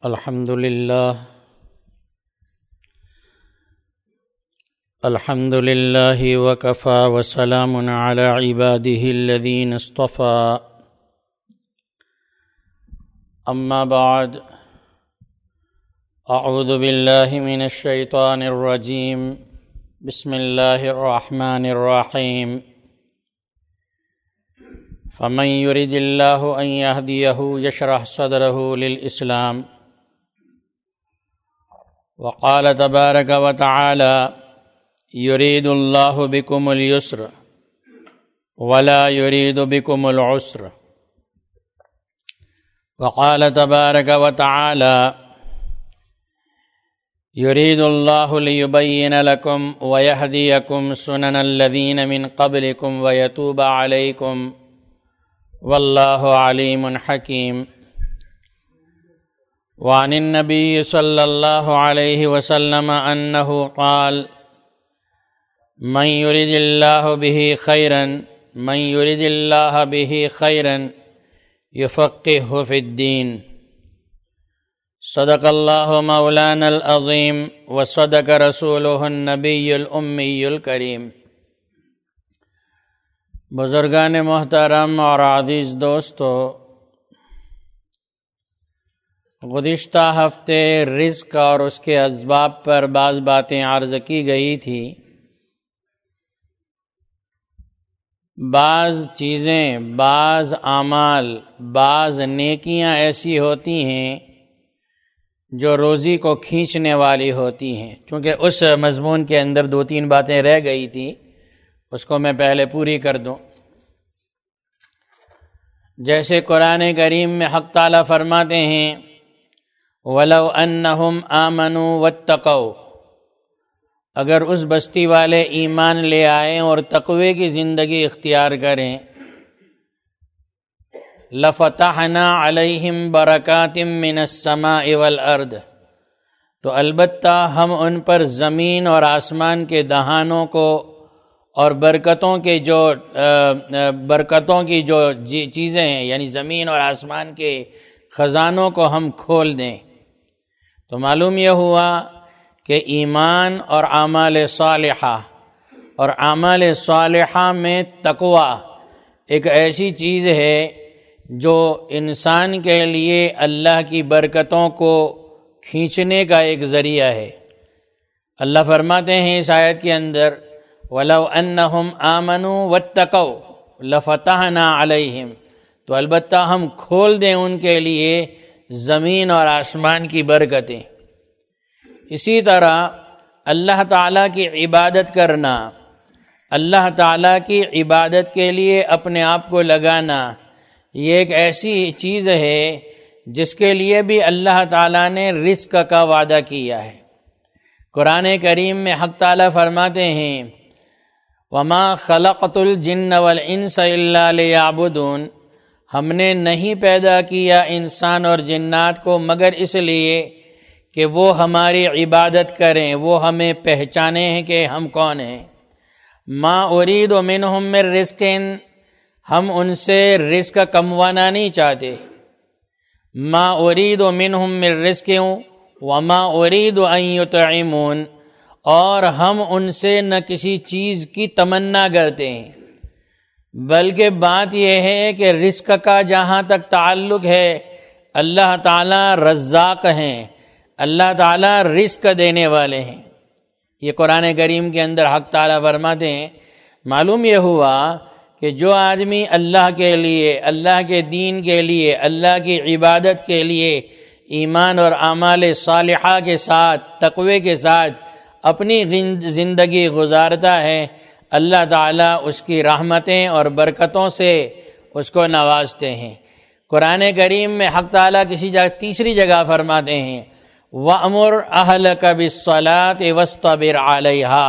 الحمد لله وكفى وسلام على عباده الذين اصطفى أما بعد أعوذ بالله من الشيطان الرجيم بسم الله الرحمن الرحيم فمن يرد الله أن يهديه يشرح صدره للإسلام وقال تبارك وتعالى يريد الله بكم اليسر ولا يريد بكم العسر وقال تبارك وتعالى يريد الله ليبين لكم ويهديكم سنن الذين من قبلكم ويتوب عليكم والله عليم حكيم وعن النبي صلى الله عليه وسلم أنه قال من يرد الله به خيرا يفقهه في الدين صدق الله مولانا العظيم وصدق رسوله النبي الأمي الكريم۔ بزرگان محترم اور عزیز دوستو، گزشتہ ہفتے رزق اور اس کے اسباب پر بعض باتیں عرض کی گئی تھی۔ بعض چیزیں، بعض اعمال، بعض نیکیاں ایسی ہوتی ہیں جو روزی کو کھینچنے والی ہوتی ہیں۔ چونکہ اس مضمون کے اندر 2-3 باتیں رہ گئی تھی، اس کو میں پہلے پوری کر دوں۔ جیسے قرآن کریم میں حق تعالیٰ فرماتے ہیں وَلَوْ أَنَّهُمْ آمَنُوا وَاتَّقَوْا، اگر اس بستی والے ایمان لے آئیں اور تقوی کی زندگی اختیار کریں لَفَتَحْنَا عَلَيْهِمْ بَرَكَاتٍ مِّنَ السَّمَاءِ وَالْأَرْضِ، تو البتہ ہم ان پر زمین اور آسمان کے دہانوں کو اور برکتوں کی جو چیزیں ہیں، یعنی زمین اور آسمان کے خزانوں کو ہم کھول دیں۔ تو معلوم یہ ہوا کہ ایمان اور اعمال صالحہ میں تقوی ایک ایسی چیز ہے جو انسان کے لیے اللہ کی برکتوں کو کھینچنے کا ایک ذریعہ ہے۔ اللہ فرماتے ہیں اس آیت کے اندر وَلَوْ أَنَّهُمْ آمَنُوا وَاتَّقَوْا لَفَتَحْنَا عَلَيْهِمْ، تو البتہ ہم کھول دیں ان کے لیے زمین اور آسمان کی برکتیں۔ اسی طرح اللہ تعالیٰ کی عبادت کرنا، اللہ تعالیٰ کی عبادت کے لیے اپنے آپ کو لگانا، یہ ایک ایسی چیز ہے جس کے لیے بھی اللہ تعالیٰ نے رزق کا وعدہ کیا ہے۔ قرآن کریم میں حق تعالیٰ فرماتے ہیں وَمَا خَلَقْتُ الْجِنَّ وَالْإِنسَ إِلَّا لِيَعْبُدُونَ، ہم نے نہیں پیدا کیا انسان اور جنات کو مگر اس لیے کہ وہ ہماری عبادت کریں، وہ ہمیں پہچانے ہیں کہ ہم کون ہیں۔ مَا أُرِيدُ مِنْهُمْ مِنْ رِزْقٍ، ہم ان سے رزق کموانا نہیں چاہتے۔ مَا أُرِيدُ مِنْهُمْ مِنْ رِزْقٍ وَمَا أُرِيدُ أَنْ يُطْعِمُونَ، اور ہم ان سے نہ کسی چیز کی تمنا کرتے ہیں، بلکہ بات یہ ہے کہ رزق کا جہاں تک تعلق ہے اللہ تعالیٰ رزاق ہیں، اللہ تعالیٰ رزق دینے والے ہیں۔ یہ قرآن کریم کے اندر حق تعالیٰ فرماتے ہیں۔ معلوم یہ ہوا کہ جو آدمی اللہ کے لیے، اللہ کے دین کے لیے، اللہ کی عبادت کے لیے ایمان اور اعمال صالحہ کے ساتھ، تقوی کے ساتھ اپنی زندگی گزارتا ہے، اللہ تعالیٰ اس کی رحمتیں اور برکتوں سے اس کو نوازتے ہیں۔ قرآن کریم میں حق تعالیٰ تیسری جگہ فرماتے ہیں وَأْمُرْ أَهْلَكَ بِالصَّلَاةِ وَاسْطَبِرْ عَلَيْهَا،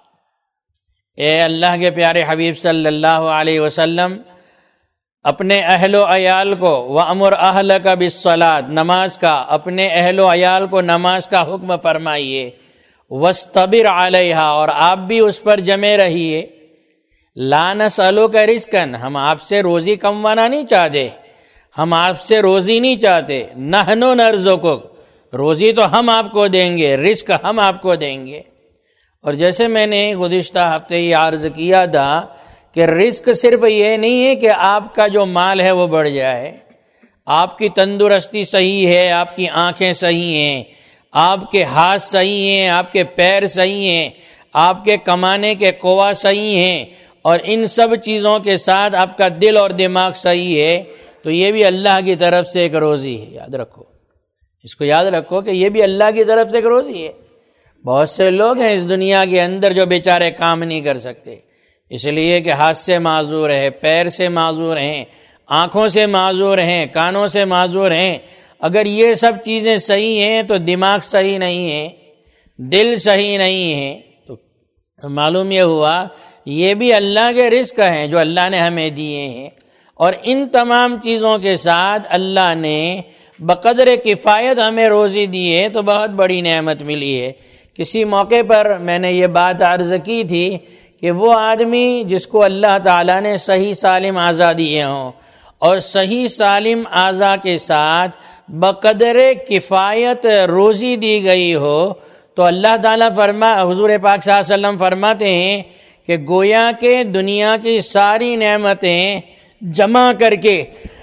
اے اللہ کے پیارے حبیب صلی اللہ علیہ وسلم اپنے اہل و عیال کو وَأْمُرْ أَهْلَكَ بِالصَّلَاةِ، نماز کا، اپنے اہل و عیال کو نماز کا حکم فرمائیے، وَاسْطَبِرْ عَلَيْهَا، اور آپ بھی اس پر جمے رہیے۔ لَا نَسْأَلُكَ رِزْقًا، ہم آپ سے روزی کموانا نہیں چاہتے، ہم آپ سے روزی نہیں چاہتے، نحن نرزقک، روزی تو ہم آپ کو دیں گے، رزق ہم آپ کو دیں گے۔ اور جیسے میں نے گزشتہ ہفتے ہی عرض کیا تھا کہ رزق صرف یہ نہیں ہے کہ آپ کا جو مال ہے وہ بڑھ جائے، آپ کی تندرستی صحیح ہے، آپ کی آنکھیں صحیح ہیں، آپ کے ہاتھ صحیح ہیں، آپ کے پیر صحیح ہیں، آپ کے کمانے کے قوا صحیح ہیں، اور ان سب چیزوں کے ساتھ آپ کا دل اور دماغ صحیح ہے، تو یہ بھی اللہ کی طرف سے ایک روزی ہے۔ یاد رکھو، اس کو یاد رکھو کہ یہ بھی اللہ کی طرف سے ایک روزی ہے۔ بہت سے لوگ ہیں اس دنیا کے اندر جو بیچارے کام نہیں کر سکتے، اس لیے کہ ہاتھ سے معذور ہے، پیر سے معذور ہیں، آنکھوں سے معذور ہیں، کانوں سے معذور ہیں۔ اگر یہ سب چیزیں صحیح ہیں تو دماغ صحیح نہیں ہے، دل صحیح نہیں ہے، تو معلوم یہ ہوا یہ بھی اللہ کے رزق ہیں جو اللہ نے ہمیں دیے ہیں۔ اور ان تمام چیزوں کے ساتھ اللہ نے بقدر کفایت ہمیں روزی دی ہے، تو بہت بڑی نعمت ملی ہے۔ کسی موقع پر میں نے یہ بات عرض کی تھی کہ وہ آدمی جس کو اللہ تعالیٰ نے صحیح سالم اعضاء دیے ہوں اور صحیح سالم اعضاء کے ساتھ بقدر کفایت روزی دی گئی ہو، تو اللہ تعالیٰ حضور پاک صلی اللہ علیہ وسلم فرماتے ہیں کہ گویا کہ دنیا کی ساری نعمتیں جمع کر کے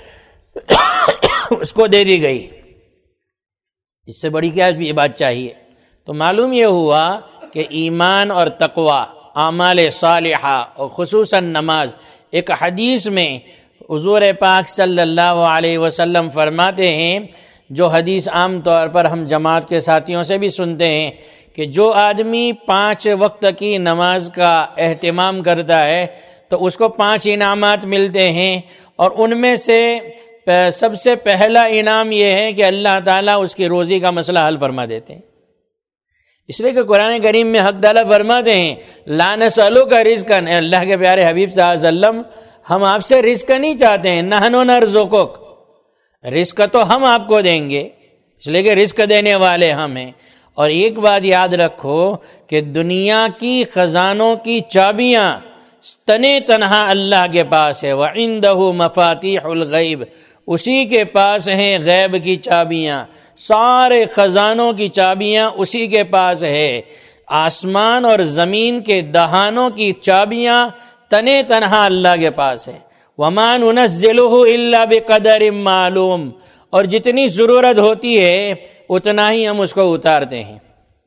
اس کو دے دی گئی۔ اس سے بڑی کیا بھی بات چاہیے؟ تو معلوم یہ ہوا کہ ایمان اور تقوی، اعمال صالحہ اور خصوصاً نماز، ایک حدیث میں حضور پاک صلی اللہ علیہ وسلم فرماتے ہیں، جو حدیث عام طور پر ہم جماعت کے ساتھیوں سے بھی سنتے ہیں، کہ جو آدمی 5 وقت کی نماز کا اہتمام کرتا ہے تو اس کو 5 انعامات ملتے ہیں، اور ان میں سے سب سے پہلا انعام یہ ہے کہ اللہ تعالیٰ اس کی روزی کا مسئلہ حل فرما دیتے ہیں۔ اس لیے کہ قرآن کریم میں حق تعالیٰ فرماتے ہیں لا نسألک رزقا، اللہ کے پیارے حبیب صلی اللہ علیہ وسلم ہم آپ سے رزق نہیں چاہتے ہیں، نحن نرزقک، رزق تو ہم آپ کو دیں گے، اس لیے کہ رزق دینے والے ہم ہیں۔ اور ایک بات یاد رکھو کہ دنیا کی خزانوں کی چابیاں تنے تنہا اللہ کے پاس ہے، وعنده مفاتیح الغیب، اسی کے پاس ہیں غیب کی چابیاں، سارے خزانوں کی چابیاں اسی کے پاس ہے۔ آسمان اور زمین کے دہانوں کی چابیاں تنے تنہا اللہ کے پاس ہے۔ وَمَا نُنَزِّلُهُ إِلَّا بِقَدَرٍ مَّعْلُومٍ، اور جتنی ضرورت ہوتی ہے اتنا ہی ہم اس کو اتارتے ہیں،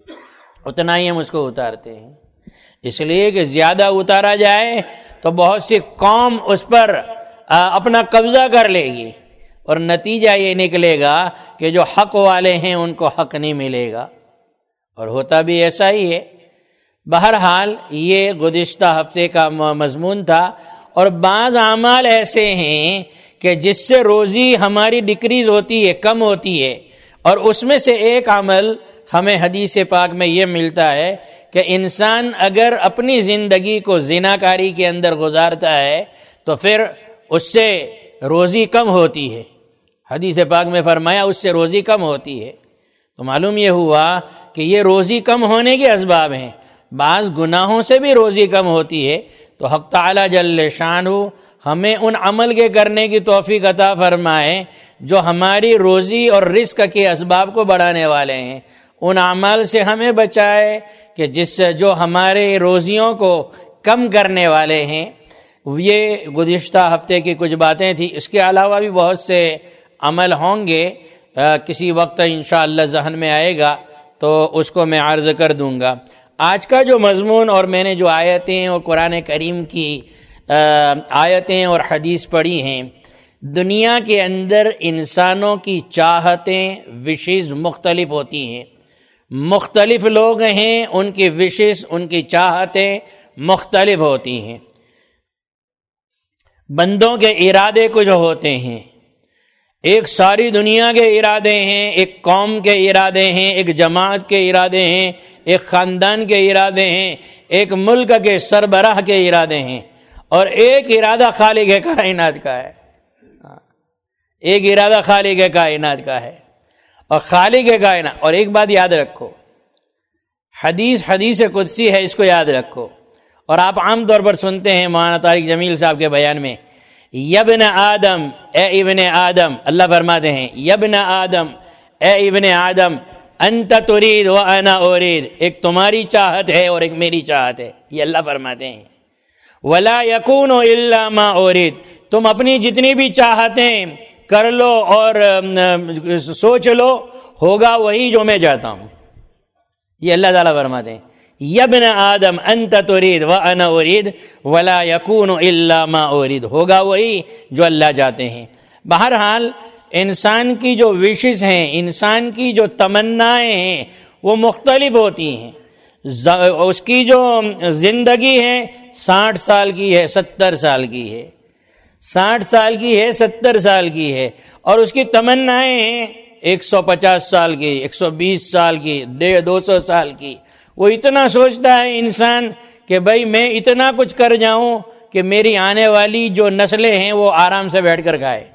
اتنا ہی ہم اس کو اتارتے ہیں۔ اس لیے کہ زیادہ اتارا جائے تو بہت سی قوم اس پر اپنا قبضہ کر لے گی، اور نتیجہ یہ نکلے گا کہ جو حق والے ہیں ان کو حق نہیں ملے گا، اور ہوتا بھی ایسا ہی ہے۔ بہرحال یہ گزشتہ ہفتے کا مضمون تھا، اور بعض اعمال ایسے ہیں کہ جس سے روزی ہماری ڈکریز ہوتی ہے، کم ہوتی ہے، اور اس میں سے ایک عمل ہمیں حدیث پاک میں یہ ملتا ہے کہ انسان اگر اپنی زندگی کو زناکاری کے اندر گزارتا ہے تو پھر اس سے روزی کم ہوتی ہے۔ حدیث پاک میں فرمایا اس سے روزی کم ہوتی ہے۔ تو معلوم یہ ہوا کہ یہ روزی کم ہونے کے اسباب ہیں۔ بعض گناہوں سے بھی روزی کم ہوتی ہے، تو حق تعالی جل شانہ ہمیں ان عمل کے کرنے کی توفیق عطا فرمائے جو ہماری روزی اور رزق کے اسباب کو بڑھانے والے ہیں، ان اعمال سے ہمیں بچائے کہ جو ہمارے روزیوں کو کم کرنے والے ہیں۔ یہ گزشتہ ہفتے کی کچھ باتیں تھیں، اس کے علاوہ بھی بہت سے عمل ہوں گے، کسی وقت انشاءاللہ ذہن میں آئے گا تو اس کو میں عرض کر دوں گا۔ آج کا جو مضمون اور میں نے جو آیتیں اور قرآن کریم کی آیتیں اور حدیث پڑھی ہیں، دنیا کے اندر انسانوں کی چاہتیں وشز مختلف ہوتی ہیں، مختلف لوگ ہیں، ان کی وشز، ان کی چاہتیں مختلف ہوتی ہیں۔ بندوں کے ارادے کچھ ہوتے ہیں، ایک ساری دنیا کے ارادے ہیں، ایک قوم کے ارادے ہیں، ایک جماعت کے ارادے ہیں، ایک خاندان کے ارادے ہیں، ایک ملک کے سربراہ کے ارادے ہیں، اور ایک ارادہ خالق کائنات کا ہے۔ ایک ارادہ خالق کائنات کا ہے، اور خالق کائنات۔ اور ایک بات یاد رکھو، حدیث قدسی ہے، اس کو یاد رکھو، اور آپ عام طور پر سنتے ہیں مولانا طارق جمیل صاحب کے بیان میں، یبن آدم، اے ابن آدم، اللہ فرماتے ہیں یبن آدم، اے ابن آدم انت ترید و انا ارید، ایک تمہاری چاہت ہے اور ایک میری چاہت ہے، یہ اللہ فرماتے ہیں۔ ولا یکون الا ما ارید، تم اپنی جتنی بھی چاہتیں کر لو اور سوچ لو، ہوگا وہی جو میں چاہتا ہوں، یہ اللہ تعالیٰ فرماتے ہیں۔ یا ابن آدم انت ترید و انا ارید ولا یکون الا ما ارید، ہوگا وہی جو اللہ چاہتے ہیں۔ بہرحال انسان کی جو وشز ہیں، انسان کی جو تمنائیں ہیں وہ مختلف ہوتی ہیں۔ اس کی جو زندگی ہے 60 سال کی ہے، 70 سال کی ہے، 60 سال کی ہے، 70 سال کی ہے، اور اس کی تمنائیں ہیں 150 سال کی، 120 سال کی، 200 سال کی۔ وہ اتنا سوچتا ہے انسان کہ بھائی میں اتنا کچھ کر جاؤں کہ میری آنے والی جو نسلیں ہیں وہ آرام سے بیٹھ کر کھائے،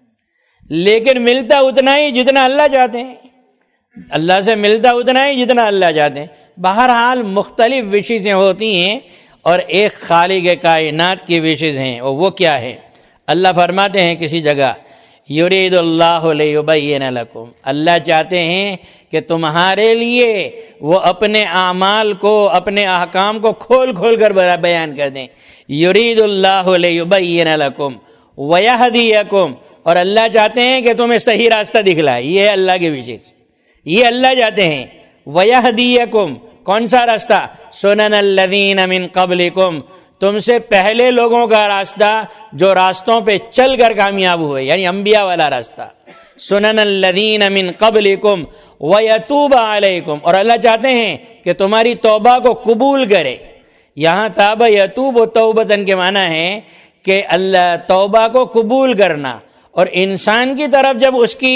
لیکن ملتا اتنا ہی جتنا اللہ چاہتے ہیں، اللہ سے ملتا اتنا ہی جتنا اللہ چاہتے ہیں۔ بہرحال مختلف وشیزیں ہوتی ہیں اور ایک خالق کائنات کی وشیز ہیں، اور وہ کیا ہے؟ اللہ فرماتے ہیں کسی جگہ یرید اللہ لیبین لکم، اللہ چاہتے ہیں کہ تمہارے لیے وہ اپنے اعمال کو، اپنے احکام کو کھول کھول کر بیان کر دیں۔ یرید اللہ لیبین لکم ویہدیکم، اور اللہ چاہتے ہیں کہ تمہیں صحیح راستہ دکھلائے، یہ ہے اللہ کی وشیز، یہ اللہ چاہتے ہیں۔ ویہدیکم، کون سا راستہ؟ سنن الذین من قبلکم، تم سے پہلے لوگوں کا راستہ جو راستوں پہ چل کر کامیاب ہوئے، یعنی انبیاء والا راستہ۔ سنن الذین من قبلکم ویتوب علیکم، اور اللہ چاہتے ہیں کہ تمہاری توبہ کو قبول کرے۔ یہاں تاب یتوب و توبتن کے معنی ہے کہ اللہ توبہ کو قبول کرنا، اور انسان کی طرف جب اس کی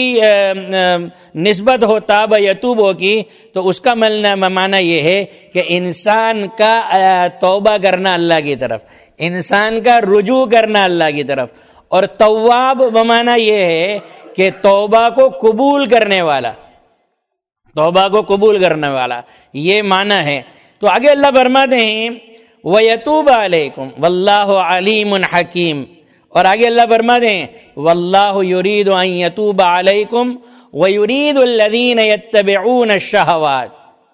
نسبت ہو تاب یتوب ہو کی تو اس کا معنی یہ ہے کہ انسان کا توبہ کرنا اللہ کی طرف، انسان کا رجوع کرنا اللہ کی طرف، اور تواب بمعنی یہ ہے کہ توبہ کو قبول کرنے والا، توبہ کو قبول کرنے والا، یہ معنی ہے۔ تو آگے اللہ فرماتے ہیں وَيَتُوبَ عَلَيْكُمْ وَاللَّهُ عَلِيمٌ حَكِيمٌ، اور آگے اللہ فرماتے ہیں وَاللَّهُ يُرِيدُ أَن يَتُوبَ عَلَيْكُمْ وَيُرِيدُ الَّذِينَ يَتَّبِعُونَ الشَّهَوَاتِ،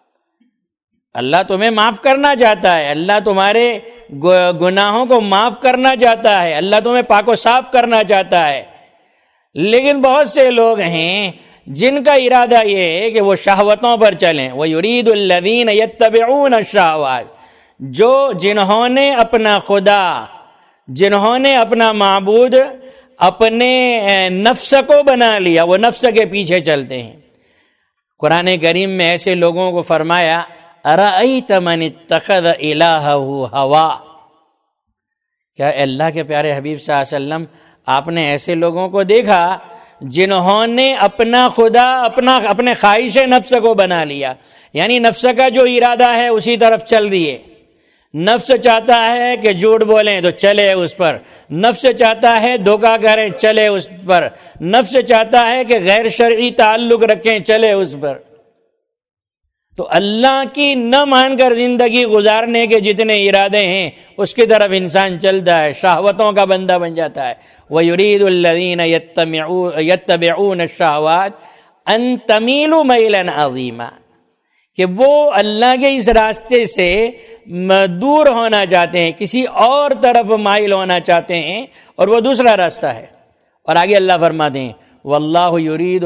اللہ تمہیں معاف کرنا چاہتا ہے، اللہ تمہارے گناہوں کو معاف کرنا چاہتا ہے، اللہ تمہیں پاک و صاف کرنا چاہتا ہے، لیکن بہت سے لوگ ہیں جن کا ارادہ یہ ہے کہ وہ شہوتوں پر چلیں۔ وَيُرِيدُ الَّذِينَ يَتَّبِعُونَ الشَّهَوَاتِ، جنہوں نے اپنا خدا، جنہوں نے اپنا معبود اپنے نفس کو بنا لیا، وہ نفس کے پیچھے چلتے ہیں۔ قرآن کریم میں ایسے لوگوں کو فرمایا اَرَأَيْتَ مَنِ اتَّخَذَ إِلَٰهَهُ هَوَاهُ، کیا اللہ کے پیارے حبیب صلی اللہ علیہ وسلم آپ نے ایسے لوگوں کو دیکھا جنہوں نے اپنا خدا اپنے خواہش نفس کو بنا لیا، یعنی نفس کا جو ارادہ ہے اسی طرف چل دیے۔ نفس چاہتا ہے کہ جھوٹ بولیں تو چلے اس پر، نفس چاہتا ہے دھوکہ کریں چلے اس پر، نفس چاہتا ہے کہ غیر شرعی تعلق رکھیں چلے اس پر۔ تو اللہ کی نہ مان کر زندگی گزارنے کے جتنے ارادے ہیں اس کی طرف انسان چلتا ہے، شہوتوں کا بندہ بن جاتا ہے۔ وَيُرِيدُ الَّذِينَ يَتَّبِعُونَ الشَّهَوَاتِ أَن تَمِيلُوا مَيْلًا عَظِيمًا، کہ وہ اللہ کے اس راستے سے دور ہونا چاہتے ہیں، کسی اور طرف مائل ہونا چاہتے ہیں، اور وہ دوسرا راستہ ہے۔ اور آگے اللہ فرماتے ہیں واللہ یرید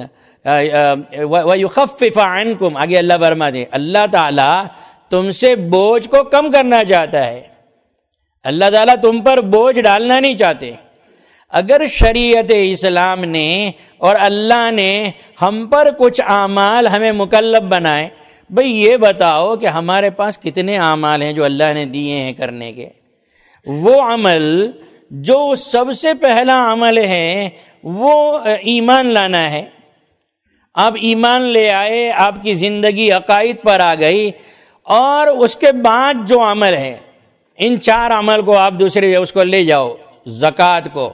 وَيُخَفِّفَ عَنْكُمْ، آگے اللہ فرماتے ہیں اللہ تعالیٰ تم سے بوجھ کو کم کرنا چاہتا ہے، اللہ تعالیٰ تم پر بوجھ ڈالنا نہیں چاہتے۔ اگر شریعت اسلام نے اور اللہ نے ہم پر کچھ اعمال ہمیں مکلف بنائے، بھئی یہ بتاؤ کہ ہمارے پاس کتنے اعمال ہیں جو اللہ نے دیے ہیں کرنے کے، وہ عمل جو سب سے پہلا عمل ہے وہ ایمان لانا ہے۔ آپ ایمان لے آئے، آپ کی زندگی عقائد پر آ گئی، اور اس کے بعد جو عمل ہے، ان 4 عمل کو آپ دوسرے اس کو لے جاؤ، زکوٰۃ کو،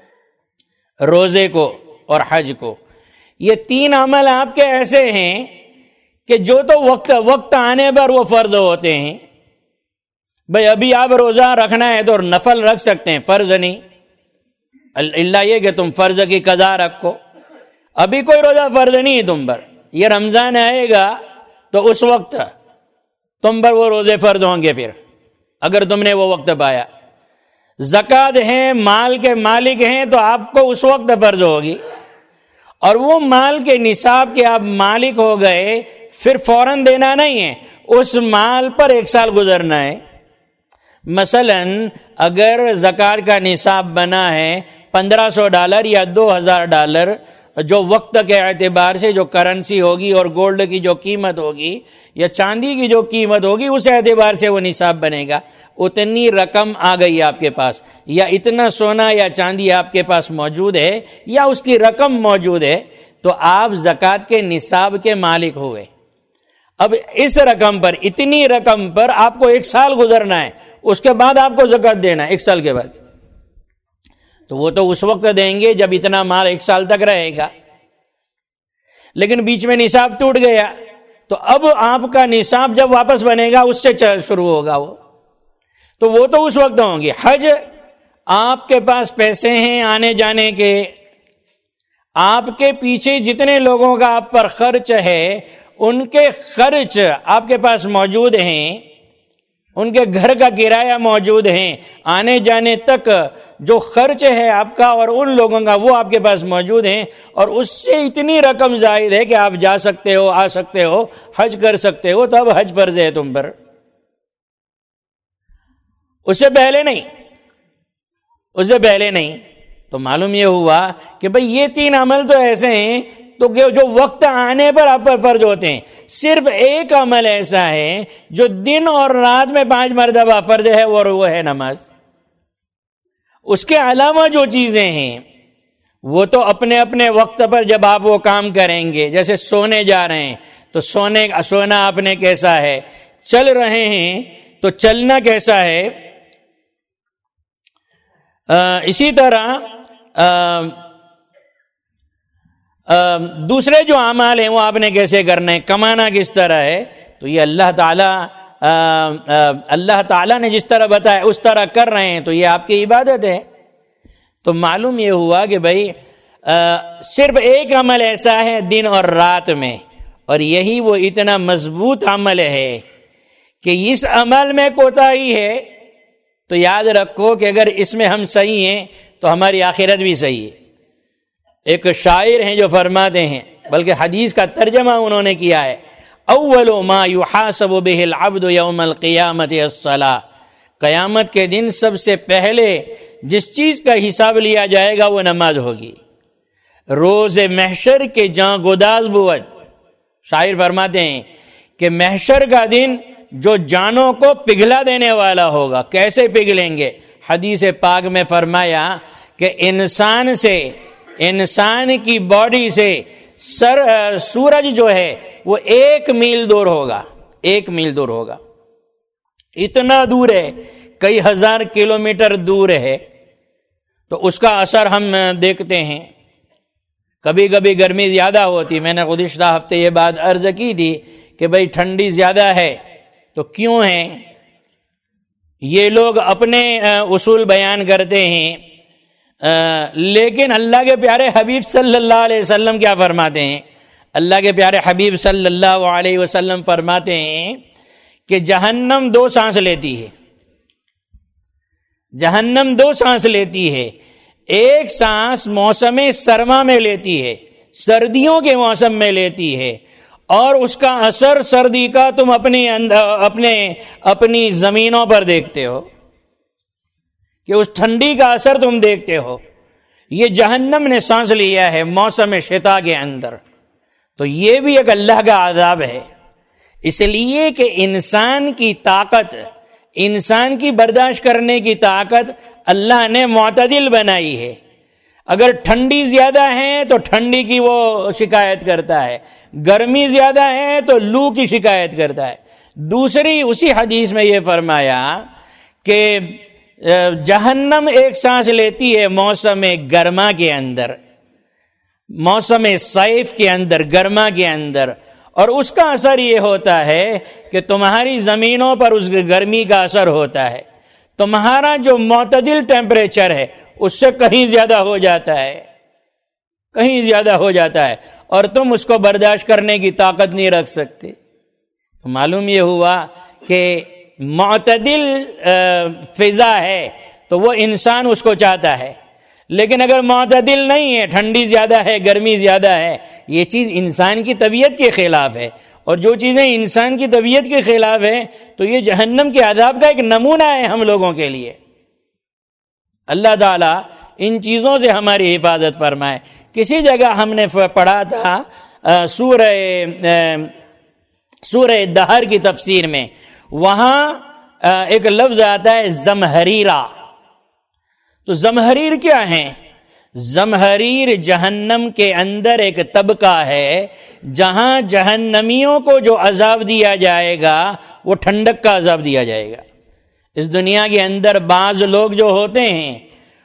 روزے کو اور حج کو۔ یہ 3 عمل آپ کے ایسے ہیں کہ جو تو وقت آنے پر وہ فرض ہوتے ہیں۔ بھئی ابھی آپ روزہ رکھنا ہے تو نفل رکھ سکتے ہیں، فرض نہیں، اللہ یہ کہ تم فرض کی قضا رکھو۔ ابھی کوئی روزہ فرض نہیں ہے تم پر، یہ رمضان آئے گا تو اس وقت تم پر وہ روزے فرض ہوں گے، پھر اگر تم نے وہ وقت پایا۔ زکوٰۃ ہیں، مال کے مالک ہیں، تو آپ کو اس وقت فرض ہوگی، اور وہ مال کے نصاب کے آپ مالک ہو گئے، پھر فوراً دینا نہیں ہے، اس مال پر 1 سال گزرنا ہے۔ مثلا اگر زکوٰۃ کا نصاب بنا ہے $1500 یا $2000، جو وقت کے اعتبار سے جو کرنسی ہوگی اور گولڈ کی جو قیمت ہوگی یا چاندی کی جو قیمت ہوگی اس اعتبار سے وہ نصاب بنے گا، اتنی رقم آ گئی آپ کے پاس، یا اتنا سونا یا چاندی آپ کے پاس موجود ہے یا اس کی رقم موجود ہے، تو آپ زکوٰۃ کے نصاب کے مالک ہوئے۔ اب اس رقم پر، اتنی رقم پر آپ کو 1 سال گزرنا ہے، اس کے بعد آپ کو زکوٰۃ دینا ہے 1 سال کے بعد، تو وہ تو اس وقت دیں گے جب اتنا مال 1 سال تک رہے گا، لیکن بیچ میں نصاب ٹوٹ گیا تو اب آپ کا نصاب جب واپس بنے گا اس سے شروع ہوگا وہ، تو وہ تو اس وقت ہوں گے۔ حج، آپ کے پاس پیسے ہیں آنے جانے کے، آپ کے پیچھے جتنے لوگوں کا آپ پر خرچ ہے ان کے خرچ آپ کے پاس موجود ہیں، ان کے گھر کا کرایہ موجود ہے، آنے جانے تک جو خرچ ہے آپ کا اور ان لوگوں کا وہ آپ کے پاس موجود ہیں، اور اس سے اتنی رقم زائد ہے کہ آپ جا سکتے ہو، آ سکتے ہو، حج کر سکتے ہو، تو اب حج فرض ہے تم پر، اس سے پہلے نہیں، اس سے پہلے نہیں۔ تو معلوم یہ ہوا کہ بھئی یہ 3 عمل تو ایسے ہیں تو جو وقت آنے پر آپ پر فرض ہوتے ہیں۔ صرف ایک عمل ایسا ہے جو دن اور رات میں 5 مرتبہ فرض ہے، اور وہ ہے نماز۔ اس کے علاوہ جو چیزیں ہیں وہ تو اپنے اپنے وقت پر جب آپ وہ کام کریں گے، جیسے سونے جا رہے ہیں تو سونا آپ نے کیسا ہے، چل رہے ہیں تو چلنا کیسا ہے، اسی طرح دوسرے جو اعمال ہیں وہ آپ نے کیسے کرنا ہے، کمانا کس طرح ہے، تو یہ اللہ تعالیٰ نے جس طرح بتایا اس طرح کر رہے ہیں تو یہ آپ کی عبادت ہے۔ تو معلوم یہ ہوا کہ بھائی صرف ایک عمل ایسا ہے دن اور رات میں، اور یہی وہ اتنا مضبوط عمل ہے کہ اس عمل میں کوتاہی ہے تو یاد رکھو کہ اگر اس میں ہم صحیح ہیں تو ہماری آخرت بھی صحیح ہے۔ ایک شاعر ہیں جو فرماتے ہیں، بلکہ حدیث کا ترجمہ انہوں نے کیا ہے، اول ما یحاسب بہ العبد یوم القیامت الصلاۃ، قیامت کے دن سب سے پہلے جس چیز کا حساب لیا جائے گا وہ نماز ہوگی۔ روز محشر کے جاں گداز بود، شاعر فرماتے ہیں کہ محشر کا دن جو جانوں کو پگھلا دینے والا ہوگا۔ کیسے پگھلیں گے؟ حدیث پاک میں فرمایا کہ انسان کی باڈی سے سورج جو ہے وہ 1 میل دور ہوگا، 1 میل دور ہوگا، اتنا دور ہے، کئی ہزار کلومیٹر دور ہے۔ تو اس کا اثر ہم دیکھتے ہیں، کبھی کبھی گرمی زیادہ ہوتی، میں نے گزشتہ ہفتے یہ بات عرض کی تھی کہ بھئی ٹھنڈی زیادہ ہے تو کیوں ہے؟ یہ لوگ اپنے اصول بیان کرتے ہیں، لیکن اللہ کے پیارے حبیب صلی اللہ علیہ وسلم کیا فرماتے ہیں؟ اللہ کے پیارے حبیب صلی اللہ علیہ وسلم فرماتے ہیں کہ جہنم 2 سانس لیتی ہے، جہنم 2 سانس لیتی ہے، ایک سانس موسم سرما میں لیتی ہے، سردیوں کے موسم میں لیتی ہے، اور اس کا اثر سردی کا تم اپنی زمینوں پر دیکھتے ہو کہ اس ٹھنڈی کا اثر تم دیکھتے ہو۔ یہ جہنم نے سانس لیا ہے موسم شتا کے اندر، تو یہ بھی ایک اللہ کا عذاب ہے۔ اس لیے کہ انسان کی طاقت، انسان کی برداشت کرنے کی طاقت اللہ نے معتدل بنائی ہے۔ اگر ٹھنڈی زیادہ ہے تو ٹھنڈی کی وہ شکایت کرتا ہے، گرمی زیادہ ہے تو لو کی شکایت کرتا ہے۔ دوسری اسی حدیث میں یہ فرمایا کہ جہنم 1 سانس لیتی ہے موسم گرما کے اندر، موسم صیف کے اندر، گرما کے اندر، اور اس کا اثر یہ ہوتا ہے کہ تمہاری زمینوں پر اس گرمی کا اثر ہوتا ہے، تمہارا جو معتدل ٹیمپریچر ہے اس سے کہیں زیادہ ہو جاتا ہے۔ کہیں زیادہ ہو جاتا ہے اور تم اس کو برداشت کرنے کی طاقت نہیں رکھ سکتے۔ معلوم یہ ہوا کہ معتدل فضا ہے تو وہ انسان اس کو چاہتا ہے، لیکن اگر معتدل نہیں ہے، ٹھنڈی زیادہ ہے، گرمی زیادہ ہے، یہ چیز انسان کی طبیعت کے خلاف ہے، اور جو چیزیں انسان کی طبیعت کے خلاف ہے تو یہ جہنم کے عذاب کا ایک نمونہ ہے ہم لوگوں کے لیے۔ اللہ تعالیٰ ان چیزوں سے ہماری حفاظت فرمائے۔ کسی جگہ ہم نے پڑھا تھا سورہ دہر کی تفسیر میں، وہاں ایک لفظ آتا ہے زمہریرہ۔ تو زمہریر کیا ہے؟ زمہریر جہنم کے اندر ایک طبقہ ہے جہاں جہنمیوں کو جو عذاب دیا جائے گا وہ ٹھنڈک کا عذاب دیا جائے گا۔ اس دنیا کے اندر بعض لوگ جو ہوتے ہیں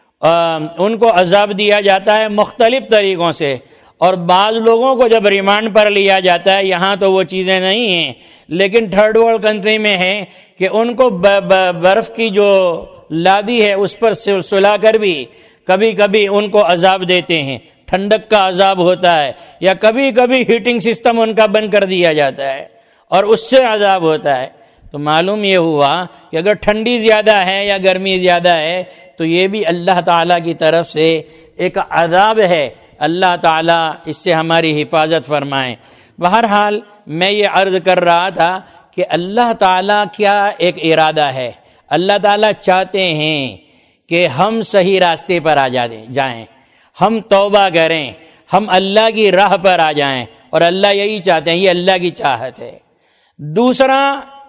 ان کو عذاب دیا جاتا ہے مختلف طریقوں سے، اور بعض لوگوں کو جب ریمانڈ پر لیا جاتا ہے، یہاں تو وہ چیزیں نہیں ہیں لیکن تھرڈ ورلڈ کنٹری میں ہے کہ ان کو برف کی جو لادی ہے اس پر سلا کر بھی کبھی کبھی ان کو عذاب دیتے ہیں، ٹھنڈک کا عذاب ہوتا ہے، یا کبھی کبھی ہیٹنگ سسٹم ان کا بند کر دیا جاتا ہے اور اس سے عذاب ہوتا ہے۔ تو معلوم یہ ہوا کہ اگر ٹھنڈی زیادہ ہے یا گرمی زیادہ ہے تو یہ بھی اللہ تعالیٰ کی طرف سے ایک عذاب ہے۔ اللہ تعالیٰ اس سے ہماری حفاظت فرمائے۔ بہرحال میں یہ عرض کر رہا تھا کہ اللہ تعالیٰ کیا ایک ارادہ ہے۔ اللہ تعالیٰ چاہتے ہیں کہ ہم صحیح راستے پر آ جائیں، ہم توبہ کریں، ہم اللہ کی راہ پر آ جائیں، اور اللہ یہی چاہتے ہیں، یہ اللہ کی چاہت ہے۔ دوسرا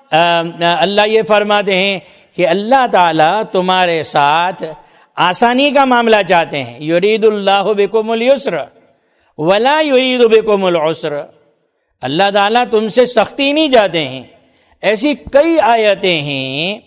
اللہ یہ فرماتے ہیں کہ اللہ تعالیٰ تمہارے ساتھ آسانی کا معاملہ چاہتے ہیں۔ یرید اللہ بکم اليسر ولا یرید بکم العسر۔ اللہ تعالیٰ تم سے سختی نہیں چاہتے ہیں۔ ایسی کئی آیتیں ہیں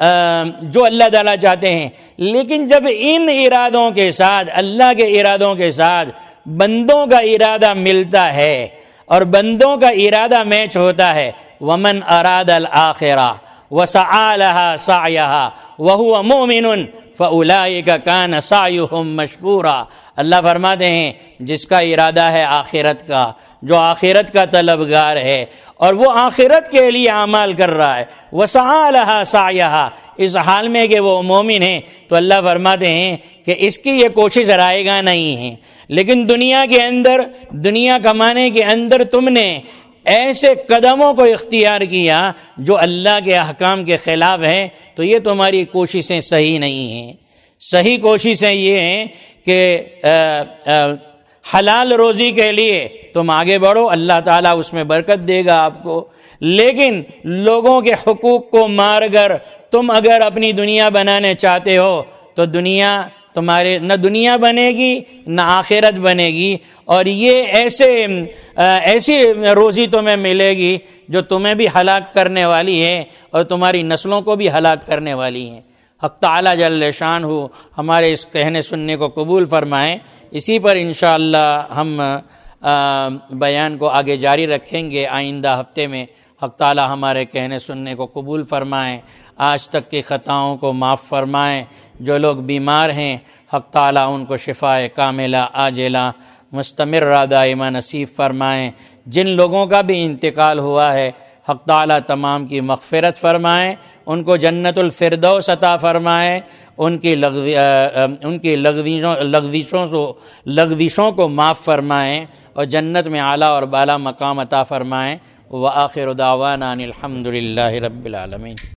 جو اللہ تعالیٰ چاہتے ہیں، لیکن جب ان ارادوں کے ساتھ، اللہ کے ارادوں کے ساتھ بندوں کا ارادہ ملتا ہے اور بندوں کا ارادہ میچ ہوتا ہے، ومن اراد الآخرہ وسعى لها سعيها وهو مؤمن فاولئک کان سعیهم مشکورا۔ اللہ فرماتے ہیں جس کا ارادہ ہے آخرت کا، جو آخرت کا طلبگار ہے اور وہ آخرت کے لیے اعمال کر رہا ہے، وسعى لها سعيها، اس حال میں کہ وہ مومن ہے، تو اللہ فرماتے ہیں کہ اس کی یہ کوشش رائیگاں نہیں ہے۔ لیکن دنیا کے اندر، دنیا کمانے کے اندر تم نے ایسے قدموں کو اختیار کیا جو اللہ کے احکام کے خلاف ہیں، تو یہ تمہاری کوششیں صحیح نہیں ہیں۔ صحیح کوششیں یہ ہیں کہ حلال روزی کے لیے تم آگے بڑھو، اللہ تعالیٰ اس میں برکت دے گا آپ کو، لیکن لوگوں کے حقوق کو مار کر تم اگر اپنی دنیا بنانے چاہتے ہو تو دنیا تمہارے نہ دنیا بنے گی نہ آخرت بنے گی، اور یہ ایسی روزی تمہیں ملے گی جو تمہیں بھی ہلاک کرنے والی ہے اور تمہاری نسلوں کو بھی ہلاک کرنے والی ہیں۔ حق تعالی جل شانہ ہمارے اس کہنے سننے کو قبول فرمائیں۔ اسی پر انشاءاللہ ہم بیان کو آگے جاری رکھیں گے آئندہ ہفتے میں۔ حق تعالی ہمارے کہنے سننے کو قبول فرمائیں، آج تک کی خطاؤں کو معاف فرمائیں۔ جو لوگ بیمار ہیں حق تعالی ان کو شفاء کاملہ عاجلہ مستمرہ دائمہ نصیب فرمائیں۔ جن لوگوں کا بھی انتقال ہوا ہے حق تعالی تمام کی مغفرت فرمائیں، ان کو جنت الفردوس عطا فرمائیں، ان کی لغزشوں کو معاف فرمائیں اور جنت میں اعلیٰ اور بالا مقام عطا فرمائیں۔ وآخر دعوانا ان الحمد للہ رب العالمین۔